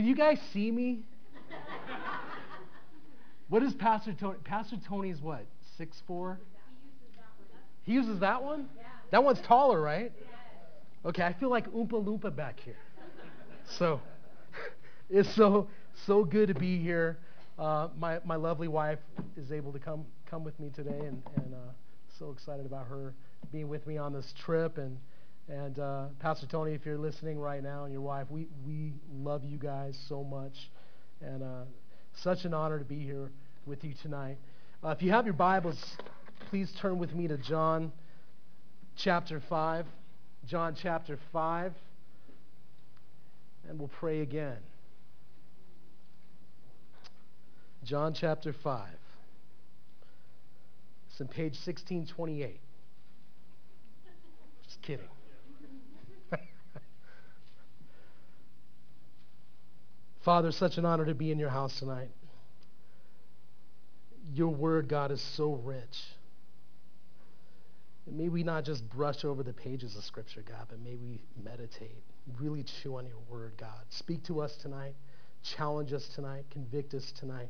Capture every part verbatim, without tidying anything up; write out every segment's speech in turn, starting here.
Can you guys see me? What is Pastor Tony? Pastor Tony's what? six foot four? He uses that one? That one's taller, right? Okay, I feel like Oompa Loompa back here. So, it's so so good to be here. Uh, my my lovely wife is able to come come with me today, and and uh, so excited about her being with me on this trip. And and uh, Pastor Tony, if you're listening right now, and your wife, we we love you guys so much, and uh, such an honor to be here with you tonight. Uh, if you have your Bibles, please turn with me to John chapter five. John chapter five, and we'll pray again. John chapter five. It's on page sixteen twenty-eight. Just kidding. Father, such an honor to be in your house tonight. Your word, God, is so rich. And may we not just brush over the pages of Scripture, God, but may we meditate, really chew on your word, God. Speak to us tonight. Challenge us tonight. Convict us tonight.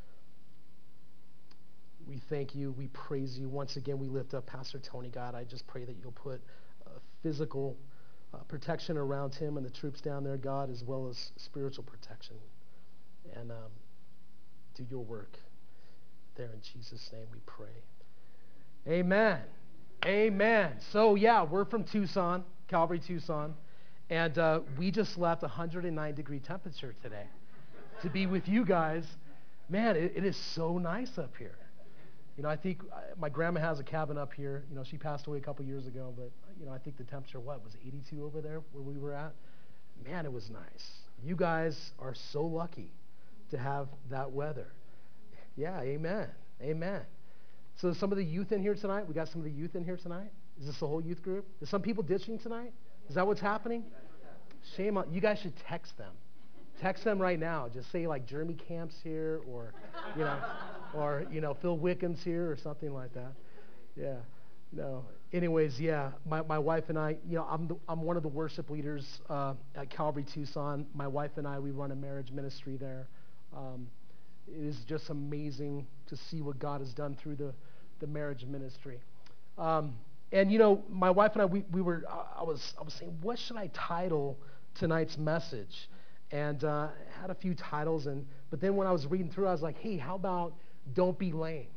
We thank you. We praise you. Once again, we lift up Pastor Tony, God. I just pray that you'll put uh, physical uh, protection around him and the troops down there, God, as well as spiritual protection. And um, do your work there in Jesus' name we pray. Amen. Amen. So, yeah, we're from Tucson, Calvary, Tucson, and uh, we just left one hundred nine degree temperature today to be with you guys. Man, it, it is so nice up here. You know, I think uh, my grandma has a cabin up here. You know, she passed away a couple years ago, but, you know, I think the temperature, what, was eighty-two over there where we were at? Man, it was nice. You guys are so lucky to have that weather. Yeah, amen. Amen. So some of the youth in here tonight, we got some of the youth in here tonight? Is this the whole youth group? Is some people ditching tonight? Is that what's happening? Shame on, you guys should text them. Text them right now. Just say like Jeremy Camp's here, or, you know, or, you know, Phil Wickham's here or something like that. Yeah, no. Anyways, yeah, my, my wife and I, you know, I'm, the, I'm one of the worship leaders uh, at Calvary Tucson. My wife and I, we run a marriage ministry there. Um, it is just amazing to see what God has done through the, the marriage ministry. Um, and, you know, my wife and I, we, we were, I was, I was saying, what should I title tonight's message? And uh, I had a few titles, and but then when I was reading through, I was like, hey, how about Don't Be Lame?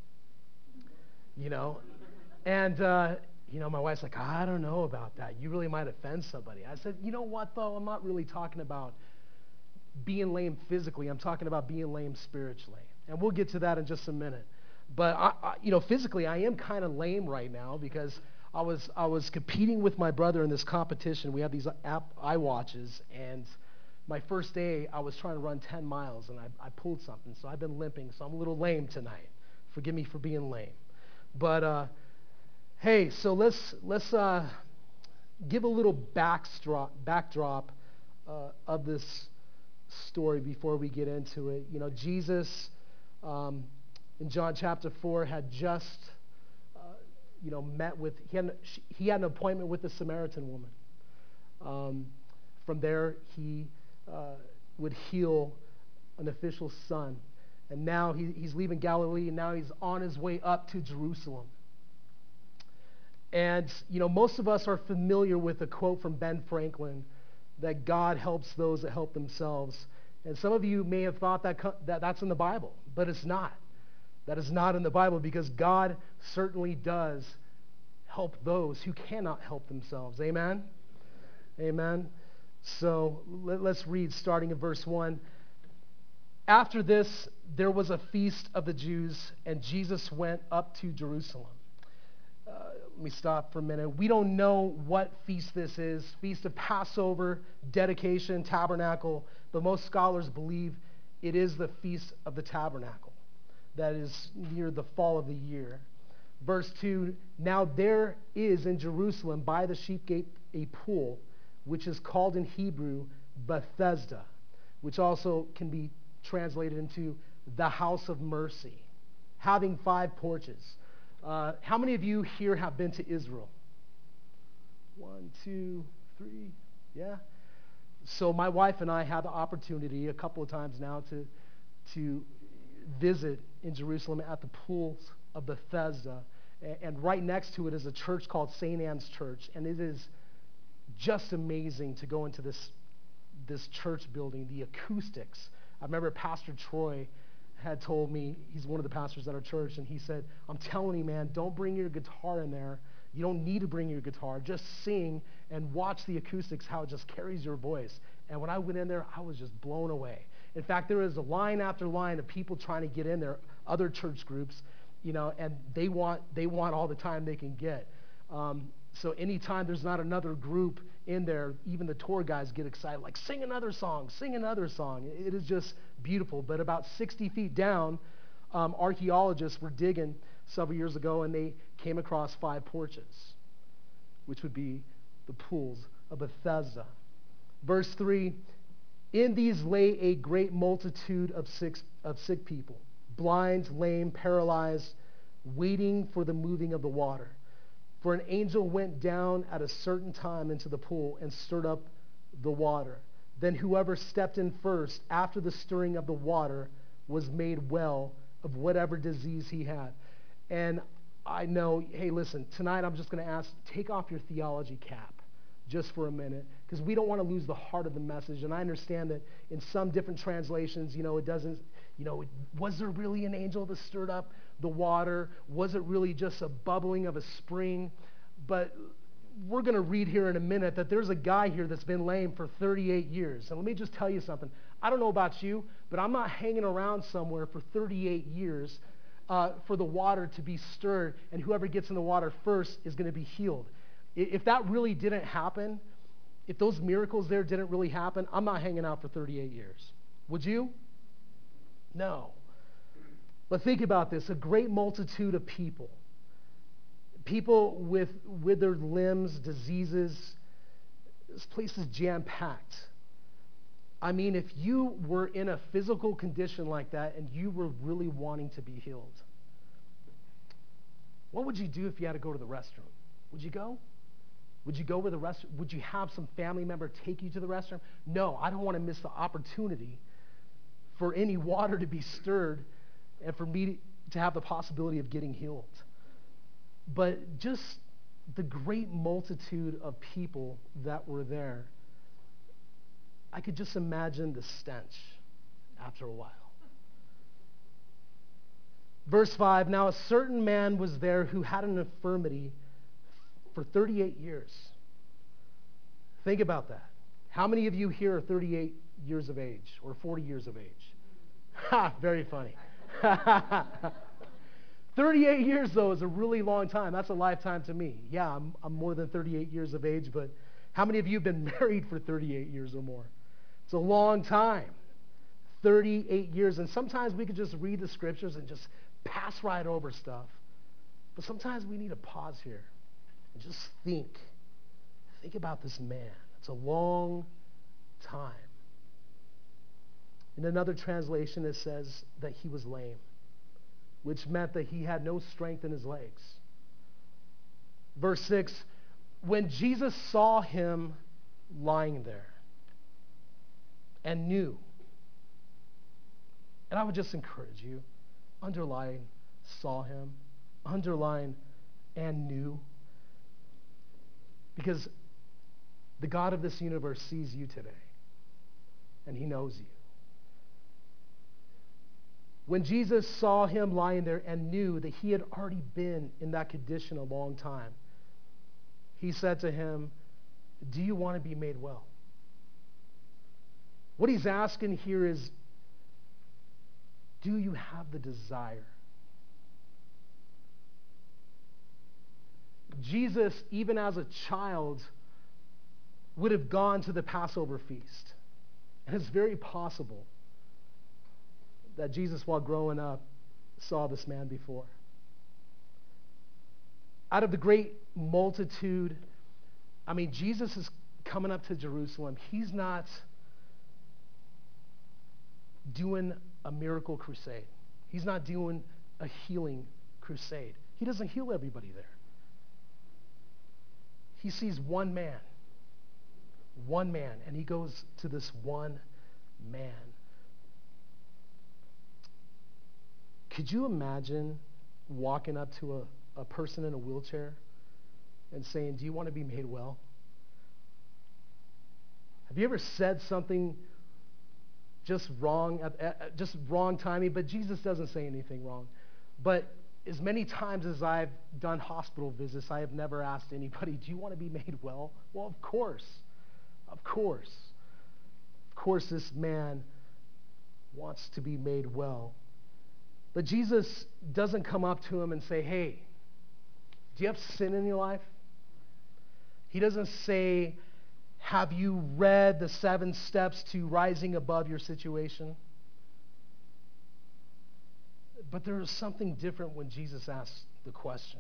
You know? And, uh, you know, my wife's like, I don't know about that. You really might offend somebody. I said, you know what, though? I'm not really talking about being lame physically. I'm talking about being lame spiritually. And we'll get to that in just a minute. But, I, I, you know, physically, I am kind of lame right now because I was I was competing with my brother in this competition. We have these app iWatches, and my first day, I was trying to run ten miles, and I, I pulled something, so I've been limping, so I'm a little lame tonight. Forgive me for being lame. But, uh, hey, so let's, let's uh, give a little backdrop, backdrop uh, of this story before we get into it. You know, Jesus, um, in John chapter four, had just, uh, you know, met with, he had, he had an appointment with the Samaritan woman. Um, from there, he uh, would heal an official's son. And now he, he's leaving Galilee, and now he's on his way up to Jerusalem. And, you know, most of us are familiar with a quote from Ben Franklin, that God helps those that help themselves. And some of you may have thought that, that that's in the Bible, but it's not. That is not in the Bible, because God certainly does help those who cannot help themselves. Amen? Amen. So let, let's read starting in verse one. After this, there was a feast of the Jews, and Jesus went up to Jerusalem. Let me stop for a minute. We don't know what feast this is. Feast of Passover, dedication, tabernacle. But most scholars believe it is the Feast of the Tabernacle. That is near the fall of the year. Verse two, now there is in Jerusalem by the sheep gate a pool, which is called in Hebrew Bethesda, which also can be translated into the house of mercy, having five porches. Uh, how many of you here have been to Israel? One, two, three, yeah? So my wife and I had the opportunity a couple of times now to, to visit in Jerusalem at the pools of Bethesda. And right next to it is a church called Saint Anne's Church. And it is just amazing to go into this, this church building, the acoustics. I remember Pastor Troy had told me, he's one of the pastors at our church, and he said, I'm telling you, man, don't bring your guitar in there. You don't need to bring your guitar. Just sing and watch the acoustics, how it just carries your voice. And when I went in there, I was just blown away. In fact, there was a line after line of people trying to get in there, other church groups, you know, and they want they want all the time they can get. Um, so anytime there's not another group in there, even the tour guys get excited, like, sing another song, sing another song. It is just beautiful. But about sixty feet down, um, archaeologists were digging several years ago, and they came across five porches, which would be the pools of Bethesda. Verse three, in these lay a great multitude of sick, of sick people, blind, lame, paralyzed, waiting for the moving of the water. For an angel went down at a certain time into the pool and stirred up the water. Then whoever stepped in first after the stirring of the water was made well of whatever disease he had. And I know, hey, listen, tonight I'm just going to ask, take off your theology cap just for a minute, because we don't want to lose the heart of the message. And I understand that in some different translations, you know, it doesn't, you know, was there really an angel that stirred up the water? Was it really just a bubbling of a spring? But we're going to read here in a minute that there's a guy here that's been lame for thirty-eight years. And let me just tell you something. I don't know about you, but I'm not hanging around somewhere for thirty-eight years uh, for the water to be stirred, and whoever gets in the water first is going to be healed. If that really didn't happen, if those miracles there didn't really happen, I'm not hanging out for thirty-eight years. Would you? No. But think about this, a great multitude of people. People with withered limbs, diseases. This place is jam-packed. I mean, if you were in a physical condition like that and you were really wanting to be healed, what would you do if you had to go to the restroom? Would you go? Would you go with the rest? Would you have some family member take you to the restroom? No, I don't want to miss the opportunity for any water to be stirred and for me to have the possibility of getting healed. But just the great multitude of people that were there, I could just imagine the stench after a while. Verse five, now a certain man was there who had an infirmity for thirty-eight years. Think about that. How many of you here are thirty-eight years of age or forty years of age? Ha, very funny. thirty-eight years, though, is a really long time. That's a lifetime to me. Yeah, I'm, I'm more than thirty-eight years of age, but how many of you have been married for thirty-eight years or more? It's a long time. thirty-eight years. And sometimes we could just read the scriptures and just pass right over stuff. But sometimes we need to pause here and just think. Think about this man. It's a long time. In another translation, it says that he was lame, which meant that he had no strength in his legs. Verse six, when Jesus saw him lying there and knew, and I would just encourage you, underline saw him, underline and knew, because the God of this universe sees you today, and he knows you. When Jesus saw him lying there and knew that he had already been in that condition a long time, he said to him, do you want to be made well? What he's asking here is, do you have the desire? Jesus, even as a child, would have gone to the Passover feast. And it's very possible that Jesus, while growing up, saw this man before. Out of the great multitude, I mean, Jesus is coming up to Jerusalem. He's not doing a miracle crusade. He's not doing a healing crusade. He doesn't heal everybody there. He sees one man, One man. And he goes to this one man. Could you imagine walking up to a, a person in a wheelchair and saying, do you want to be made well? Have you ever said something just wrong, just wrong timing? But Jesus doesn't say anything wrong. But as many times as I've done hospital visits, I have never asked anybody, do you want to be made well? Well, of course. Of course. Of course, this man wants to be made well. But Jesus doesn't come up to him and say, hey, do you have sin in your life? He doesn't say, have you read the seven steps to rising above your situation? But there is something different when Jesus asks the question.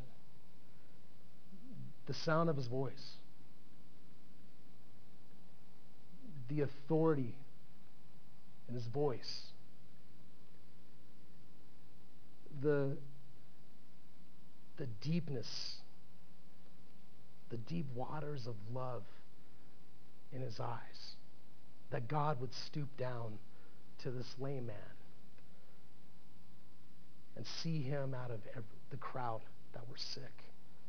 The sound of his voice. The authority in his voice. The, the deepness, the deep waters of love in his eyes, that God would stoop down to this lame man and see him out of every, the crowd that were sick.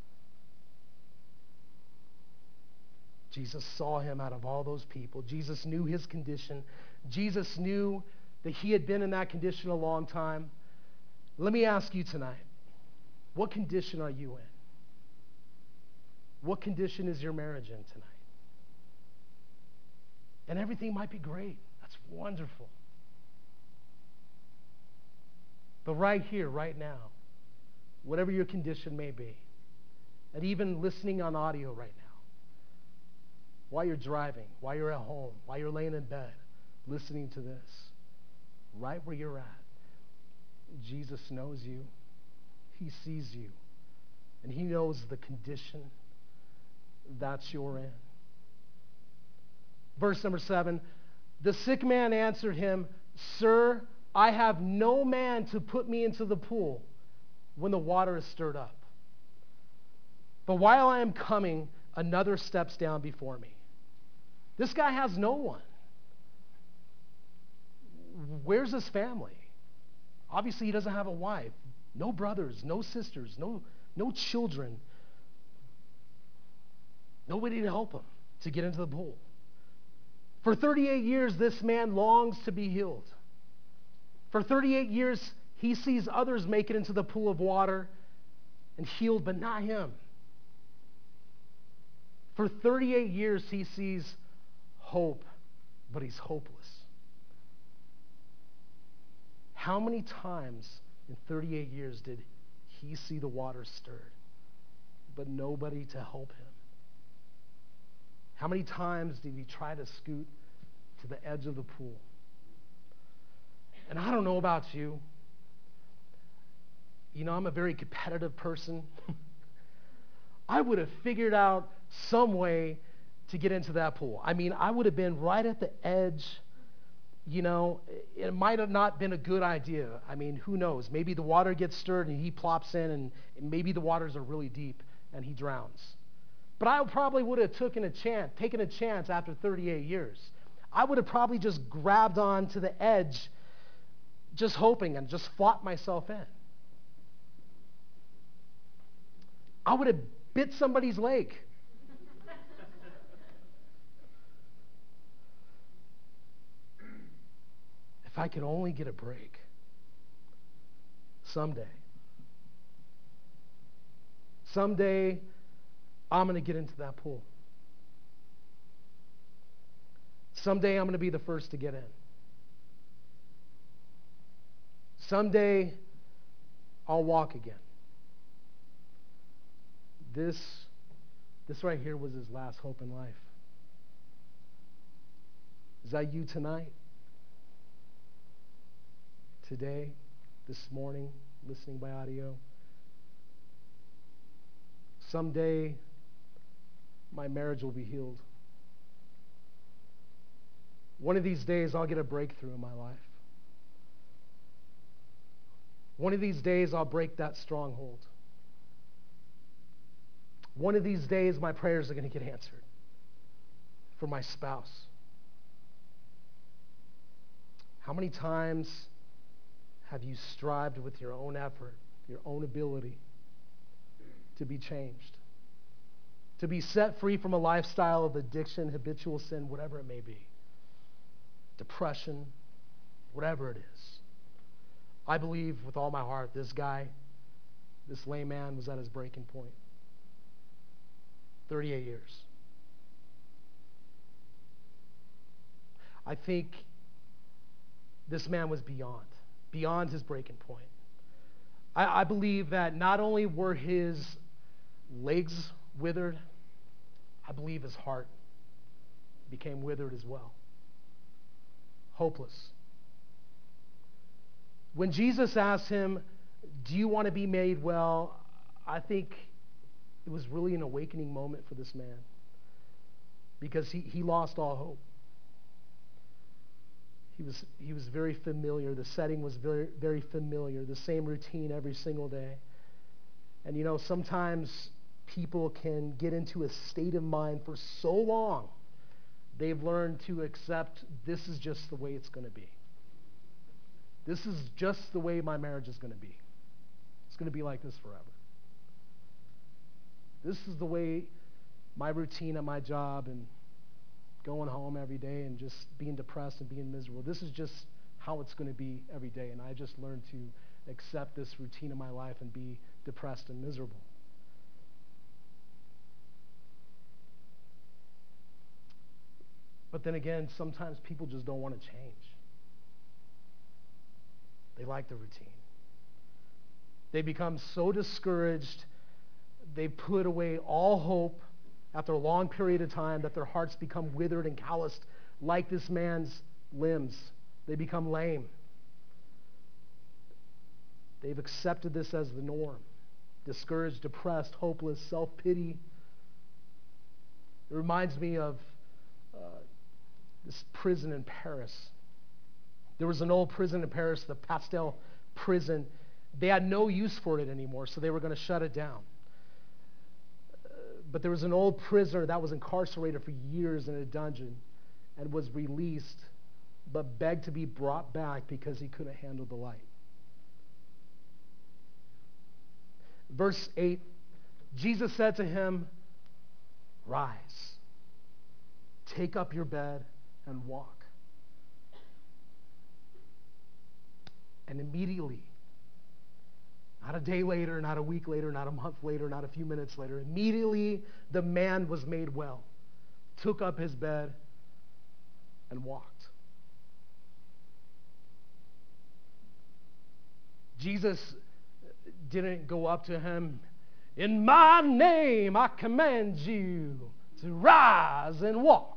Jesus saw him out of all those people. Jesus knew his condition. Jesus knew that he had been in that condition a long time. Let me ask you tonight, what condition are you in? What condition is your marriage in tonight? And everything might be great. That's wonderful. But right here, right now, whatever your condition may be, and even listening on audio right now, while you're driving, while you're at home, while you're laying in bed, listening to this, right where you're at, Jesus knows you. He sees you. And he knows the condition that you're in. Verse number seven, the sick man answered him, Sir, I have no man to put me into the pool when the water is stirred up. But while I am coming, another steps down before me. This guy has no one. Where's his family? Obviously, he doesn't have a wife, no brothers, no sisters, no, no children, nobody to help him to get into the pool. For thirty-eight years, this man longs to be healed. For thirty-eight years, he sees others make it into the pool of water and healed, but not him. For thirty-eight years, he sees hope, but he's hopeless. How many times in thirty-eight years did he see the water stirred, but nobody to help him? How many times did he try to scoot to the edge of the pool? And I don't know about you. You know, I'm a very competitive person. I would have figured out some way to get into that pool. I mean, I would have been right at the edge. You know, it might have not been a good idea. I mean, who knows? Maybe the water gets stirred and he plops in, and maybe the waters are really deep and he drowns. But I probably would have taken a chance, taken a chance after thirty-eight years. I would have probably just grabbed on to the edge, just hoping, and just fought myself in. I would have bit somebody's leg. If I could only get a break someday. Someday, I'm going to get into that pool. Someday, I'm going to be the first to get in. Someday, I'll walk again. This, this right here was his last hope in life. Is that you tonight? Today, this morning, listening by audio? Someday, my marriage will be healed. One of these days, I'll get a breakthrough in my life. One of these days, I'll break that stronghold. One of these days, my prayers are going to get answered. for my spouse? How many times have you strived with your own effort, your own ability to be changed, to be set free from a lifestyle of addiction, habitual sin, whatever it may be, depression, whatever it is? I believe with all my heart this guy, this lame man, was at his breaking point. thirty-eight years. I think this man was beyond, beyond his breaking point. I, I believe that not only were his legs withered, I believe his heart became withered as well. Hopeless. When Jesus asked him, do you want to be made well? I think it was really an awakening moment for this man because he, he lost all hope. He was, he was very familiar. The setting was very, very familiar, the same routine every single day. And you know, sometimes people can get into a state of mind for so long, they've learned to accept this is just the way it's going to be. This is just the way my marriage is going to be. It's going to be like this forever. This is the way my routine at my job and going home every day and just being depressed and being miserable. This is just how it's going to be every day. And I just learned to accept this routine of my life and be depressed and miserable. But then again, sometimes people just don't want to change. They like the routine. They become so discouraged, they put away all hope after a long period of time that their hearts become withered and calloused like this man's limbs. They become lame. They've accepted this as the norm. Discouraged, depressed, hopeless, self-pity. It reminds me of uh, this prison in Paris. There was an old prison in Paris, the Pastel prison. They had no use for it anymore, so they were going to shut it down. But there was an old prisoner that was incarcerated for years in a dungeon and was released, but begged to be brought back because he couldn't handle the light. Verse eight, Jesus said to him, rise, take up your bed and walk. And immediately, not a day later, not a week later, not a month later, not a few minutes later, immediately the man was made well, took up his bed, and walked. Jesus didn't go up to him, in my name I command you to rise and walk.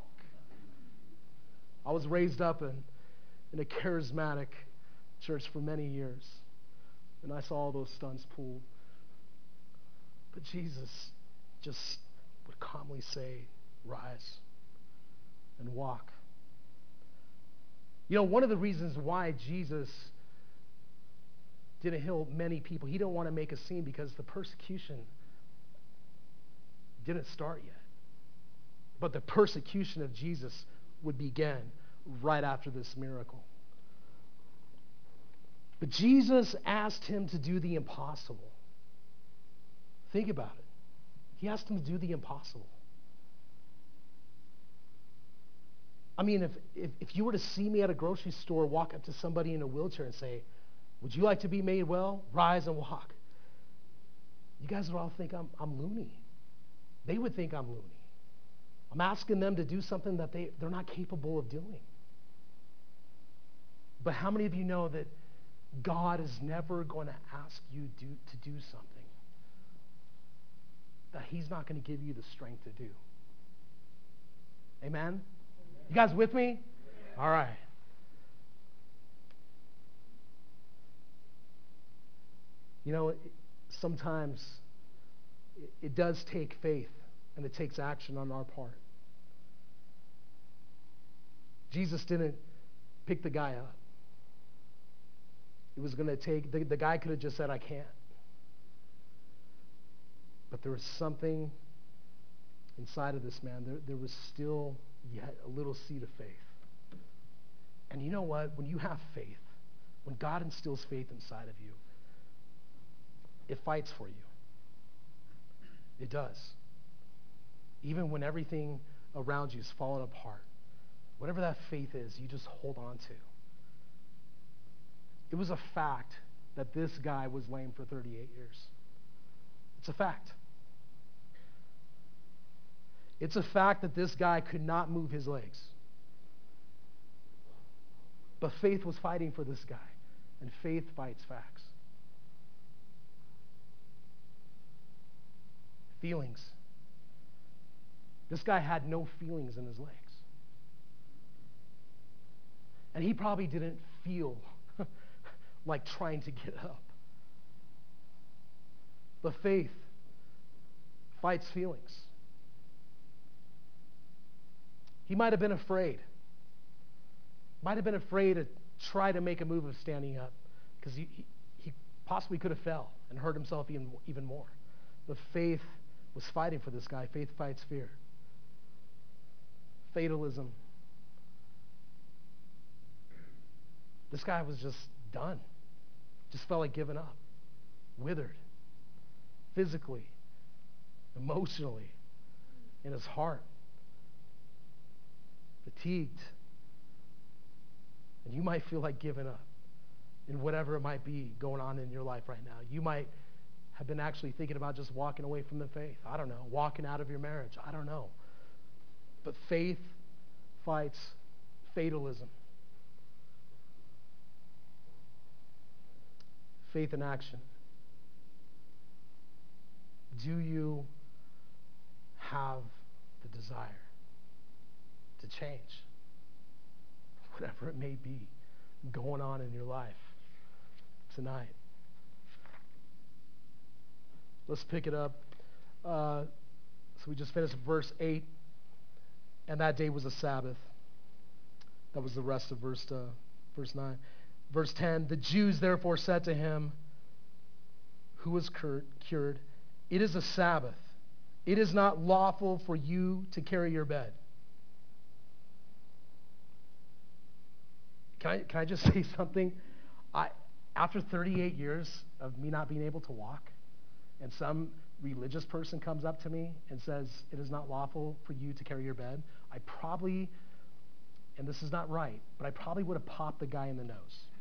I was raised up in, in a charismatic church for many years. And I saw all those stunts pulled. But Jesus just would calmly say, rise and walk. You know, one of the reasons why Jesus didn't heal many people, he didn't want to make a scene because the persecution didn't start yet. But the persecution of Jesus would begin right after this miracle. But Jesus asked him to do the impossible. Think about it. He asked him to do the impossible. I mean, if, if, if you were to see me at a grocery store, walk up to somebody in a wheelchair and say, would you like to be made well? Rise and walk. You guys would all think I'm, I'm loony. They would think I'm loony. I'm asking them to do something that they, they're not capable of doing. But how many of you know that God is never going to ask you do, to do something that he's not going to give you the strength to do? Amen? You guys with me? All right. You know, it, sometimes it, it does take faith and it takes action on our part. Jesus didn't pick the guy up. It was going to take, the, the guy could have just said, I can't. But there was something inside of this man. There, there was still yet a little seed of faith. And you know what? When you have faith, when God instills faith inside of you, it fights for you. It does. Even when everything around you is falling apart, whatever that faith is, you just hold on to. It was a fact that this guy was lame for thirty-eight years. It's a fact. It's a fact that this guy could not move his legs. But faith was fighting for this guy, and faith fights facts. Feelings. This guy had no feelings in his legs. And he probably didn't feel like trying to get up. But faith fights feelings. He might have been afraid. Might have been afraid to try to make a move of standing up because he, he, he possibly could have fell and hurt himself even, even more. But faith was fighting for this guy. Faith fights fear. Fatalism. This guy was just done. Just felt like giving up. Withered. Physically. Emotionally. In his heart. Fatigued. And you might feel like giving up in whatever it might be going on in your life right now. You might have been actually thinking about just walking away from the faith. I don't know. Walking out of your marriage. I don't know. But faith fights fatalism. Faith in action. Do you have the desire to change? Whatever it may be going on in your life tonight. Let's pick it up. Uh, so we just finished verse eight. And that day was a Sabbath. That was the rest of verse, uh, verse nine. Verse ten, the Jews therefore said to him, who was cur- cured, it is a Sabbath. It is not lawful for you to carry your bed. Can I, can I just say something? I, after thirty-eight years of me not being able to walk, and some religious person comes up to me and says, it is not lawful for you to carry your bed, I probably, and this is not right, but I probably would have popped the guy in the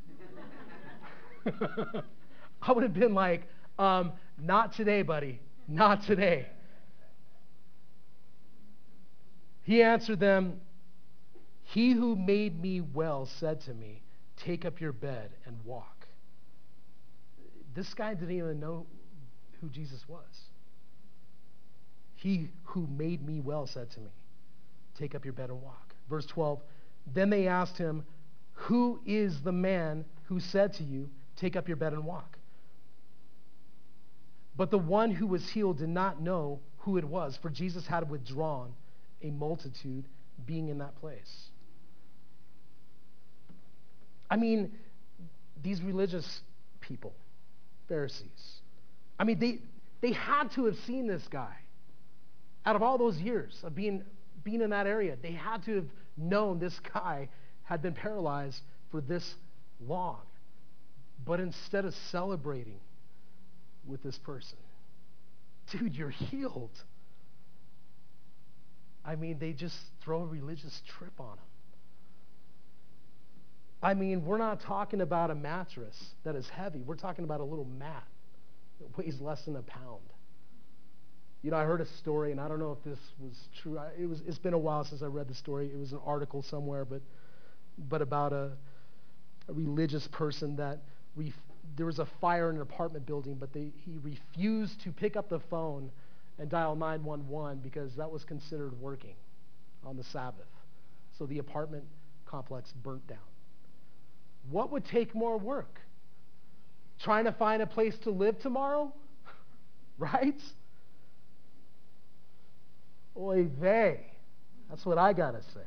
nose. I would have been like, um, not today, buddy, not today. He answered them, he who made me well said to me, take up your bed and walk. This guy didn't even know who Jesus was. He who made me well said to me, take up your bed and walk. Verse twelve, then they asked him, who is the man who said to you, take up your bed and walk? But the one who was healed did not know who it was, for Jesus had withdrawn a multitude being in that place. I mean, these religious people, Pharisees, I mean, they, they had to have seen this guy. Out of all those years of being, being in that area, they had to have known this guy had been paralyzed for this long. But instead of celebrating with this person, dude, you're healed. I mean, they just throw a religious trip on him. I mean, we're not talking about a mattress that is heavy. We're talking about a little mat that weighs less than a pound. You know, I heard a story, and I don't know if this was true. I, it was, it's been a while since I read the story. It was an article somewhere, but but about a, a religious person that ref, there was a fire in an apartment building, but they, he refused to pick up the phone and dial nine one one because that was considered working on the Sabbath. So the apartment complex burnt down. What would take more work? Trying to find a place to live tomorrow? Right? Oy vey. That's what I got to say.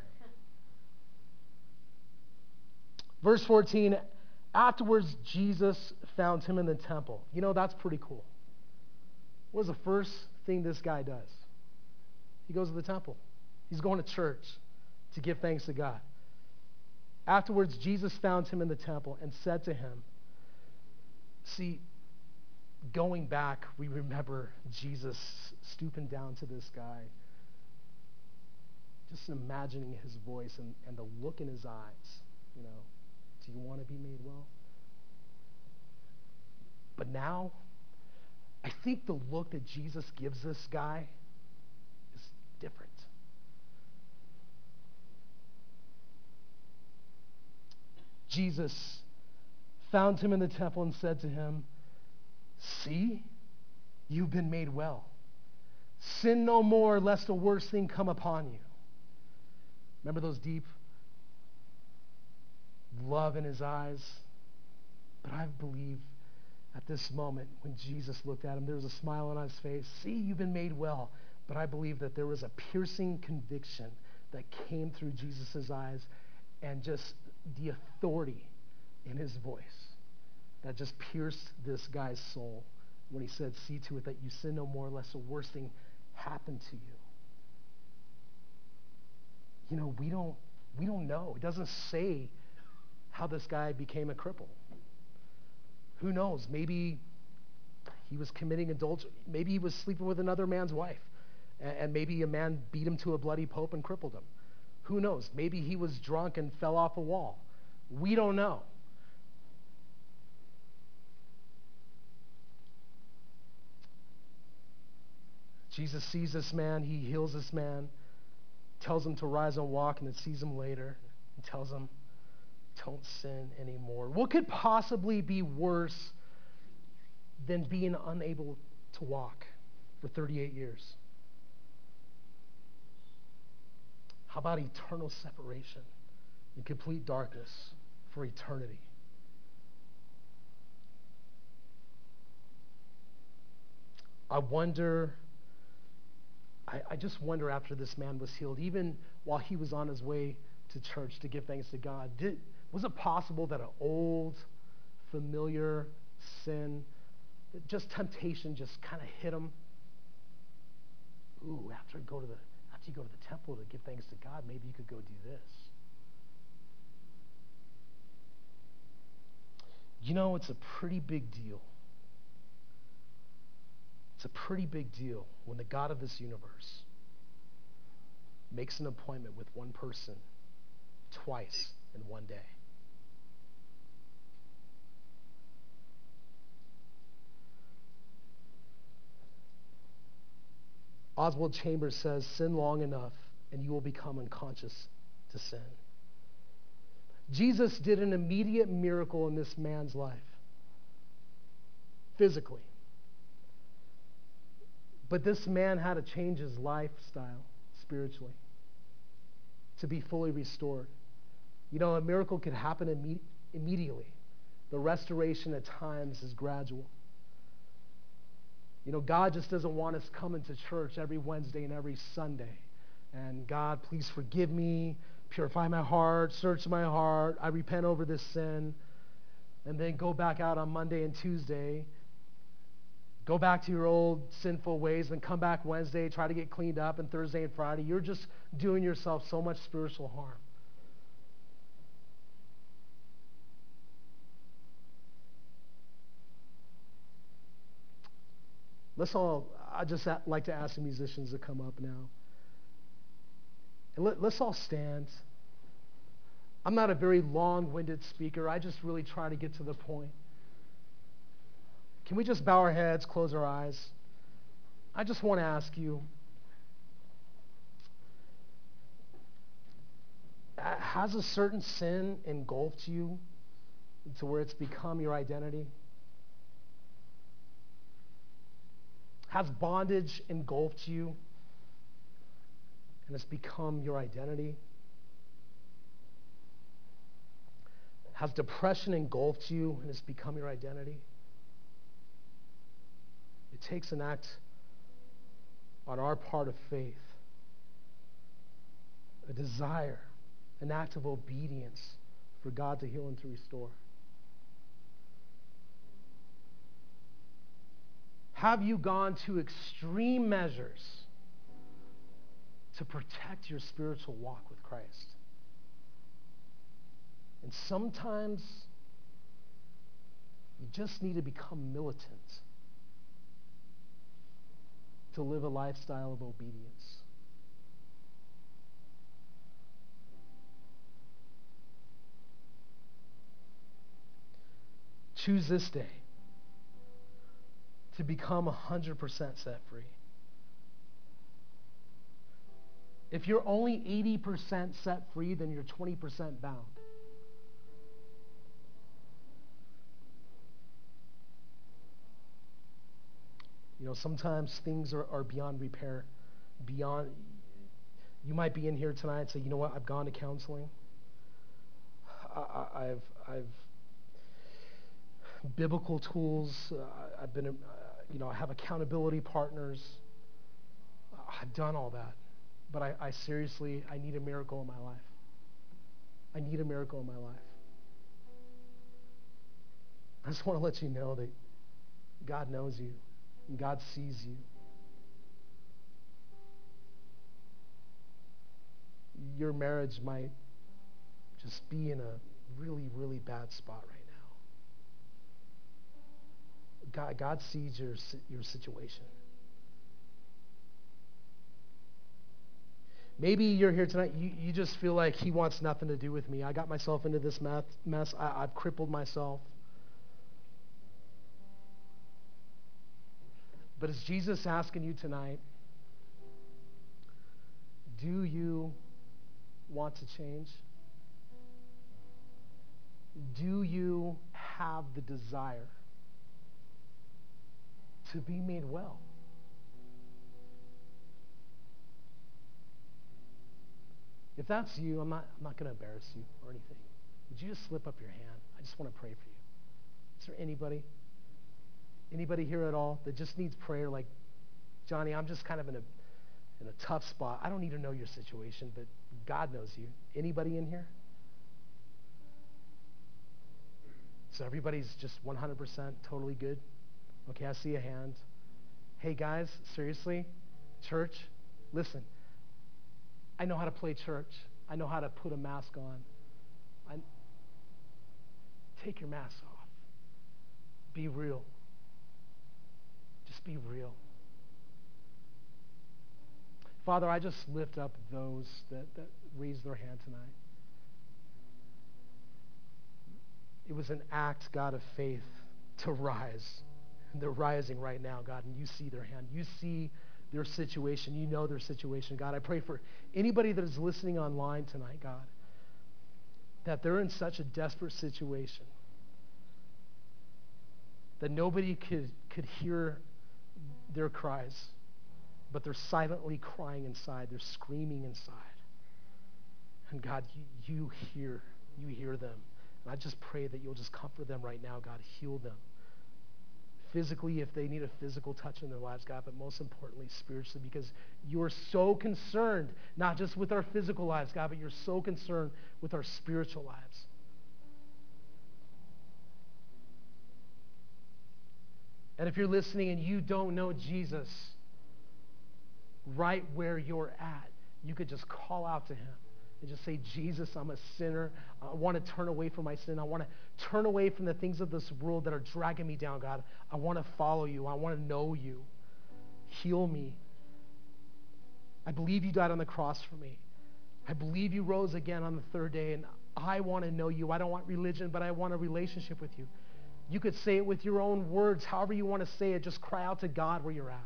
Verse fourteen, afterwards Jesus found him in the temple. You know, that's pretty cool. What is the first thing this guy does? He goes to the temple. He's going to church. to give thanks to God. Afterwards, Jesus found him in the temple and said to him, see, going back, we remember Jesus stooping down to this guy, just imagining his voice and, and the look in his eyes. You know, do you want to be made well? But now, I think the look that Jesus gives this guy is different. Jesus found him in the temple and said to him, see, you've been made well. Sin no more, lest a worse thing come upon you. Remember those deep love in his eyes? But I believe at this moment when Jesus looked at him, there was a smile on his face. See, you've been made well. But I believe that there was a piercing conviction that came through Jesus' eyes and just the authority in his voice that just pierced this guy's soul when he said, see to it that you sin no more, lest a worse thing happen to you. You know, we don't, we don't know. It doesn't say how this guy became a cripple. Who knows? Maybe he was committing adultery. Maybe he was sleeping with another man's wife. And, and maybe a man beat him to a bloody pulp and crippled him. Who knows? Maybe he was drunk and fell off a wall. We don't know. Jesus sees this man. He heals this man, tells him to rise and walk, and then sees him later and tells him, don't sin anymore. What could possibly be worse than being unable to walk for thirty-eight years? How about eternal separation in complete darkness for eternity? I wonder, I, I just wonder after this man was healed, even while he was on his way to church to give thanks to God, did, was it possible that an old, familiar sin, just temptation just kind of hit him? Ooh, after I go to the After you go to the temple to give thanks to God, maybe you could go do this. You know, it's a pretty big deal. It's a pretty big deal when the God of this universe makes an appointment with one person twice in one day. Oswald Chambers says, sin long enough and you will become unconscious to sin. Jesus did an immediate miracle in this man's life, physically. But this man had to change his lifestyle spiritually to be fully restored. You know, a miracle could happen imme- immediately. The restoration at times is gradual. You know, God just doesn't want us coming to church every Wednesday and every Sunday. And God, please forgive me, purify my heart, search my heart, I repent over this sin. And then go back out on Monday and Tuesday, go back to your old sinful ways, then come back Wednesday, try to get cleaned up, and Thursday and Friday. You're just doing yourself so much spiritual harm. Let's all, I'd just like to ask the musicians to come up now. And let, let's all stand. I'm not a very long-winded speaker. I just really try to get to the point. Can we just bow our heads, close our eyes? I just want to ask you, has a certain sin engulfed you to where it's become your identity? Has bondage engulfed you and it's become your identity? Has depression engulfed you and it's become your identity? It takes an act on our part of faith, a desire, an act of obedience for God to heal and to restore. Have you gone to extreme measures to protect your spiritual walk with Christ. And sometimes you just need to become militant to live a lifestyle of obedience. Choose this day to become one hundred percent set free. If you're only eighty percent set free, then you're twenty percent bound. You know, sometimes things are, are beyond repair, beyond, you might be in here tonight and say, you know what, I've gone to counseling. I, I, I've, I've, biblical tools, uh, I've been, uh, you know, I have accountability partners. I've done all that. But I, I seriously, I need a miracle in my life. I need a miracle in my life. I just want to let you know that God knows you. And God sees you. Your marriage might just be in a really, really bad spot right now. God, God sees your, your situation. Maybe you're here tonight, you, you just feel like he wants nothing to do with me. I got myself into this mess. I, I've crippled myself. But is Jesus asking you tonight, do you want to change? Do you have the desire to be made well? If that's you, I'm not, I'm not going to embarrass you or anything. Would you just slip up your hand? I just want to pray for you. Is there anybody? Anybody here at all that just needs prayer? Like, Johnny, I'm just kind of in a in a tough spot. I don't need to know your situation, but God knows you. Anybody in here? So everybody's just one hundred percent totally good? Okay, I see a hand. Hey, guys, seriously? Church, listen. I know how to play church. I know how to put a mask on. I, take your mask off. Be real. Just be real. Father, I just lift up those that, that raised their hand tonight. It was an act, God, of faith to rise. And they're rising right now, God, and you see their hand. You see their situation. You know their situation, God. I pray for anybody that is listening online tonight, God, that they're in such a desperate situation that nobody could, could hear their cries, but they're silently crying inside. They're screaming inside. And God, you, you hear, you hear them. And I just pray that you'll just comfort them right now, God. Heal them. Physically, if they need a physical touch in their lives, God, but most importantly, spiritually, because you're so concerned, not just with our physical lives, God, but you're so concerned with our spiritual lives. And if you're listening and you don't know Jesus, right where you're at, you could just call out to him and just say, Jesus, I'm a sinner. I want to turn away from my sin. I want to turn away from the things of this world that are dragging me down, God. I want to follow you. I want to know you. Heal me. I believe you died on the cross for me. I believe you rose again on the third day, and I want to know you. I don't want religion, but I want a relationship with you. You could say it with your own words, however you want to say it. Just cry out to God where you're at.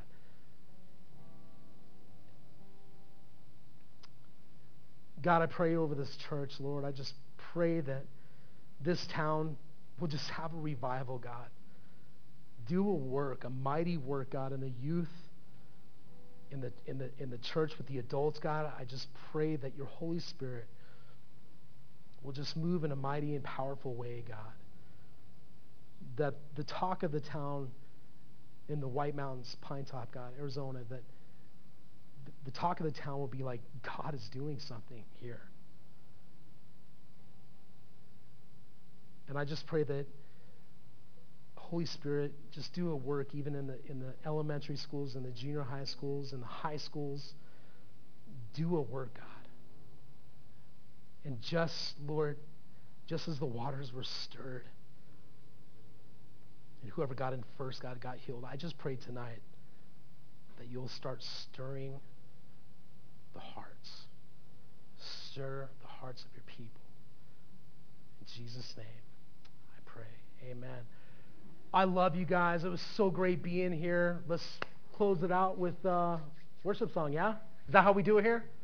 God, I pray over this church, Lord. I just pray that this town will just have a revival, God. Do a work, a mighty work, God, in the youth, in the, in the, in the church with the adults, God. I just pray that your Holy Spirit will just move in a mighty and powerful way, God. That the talk of the town in the White Mountains, Pine Top, God, Arizona, that the talk of the town will be like, God is doing something here. And I just pray that Holy Spirit, just do a work even in the in the elementary schools and the junior high schools and the high schools. do a work, God. And just, Lord, just as the waters were stirred, and whoever got in first, God, got healed, I just pray tonight that you'll start stirring the hearts. Stir the hearts of your people. In Jesus' name, I pray. Amen. I love you guys. It was so great being here. Let's close it out with a worship song, yeah? Is that how we do it here?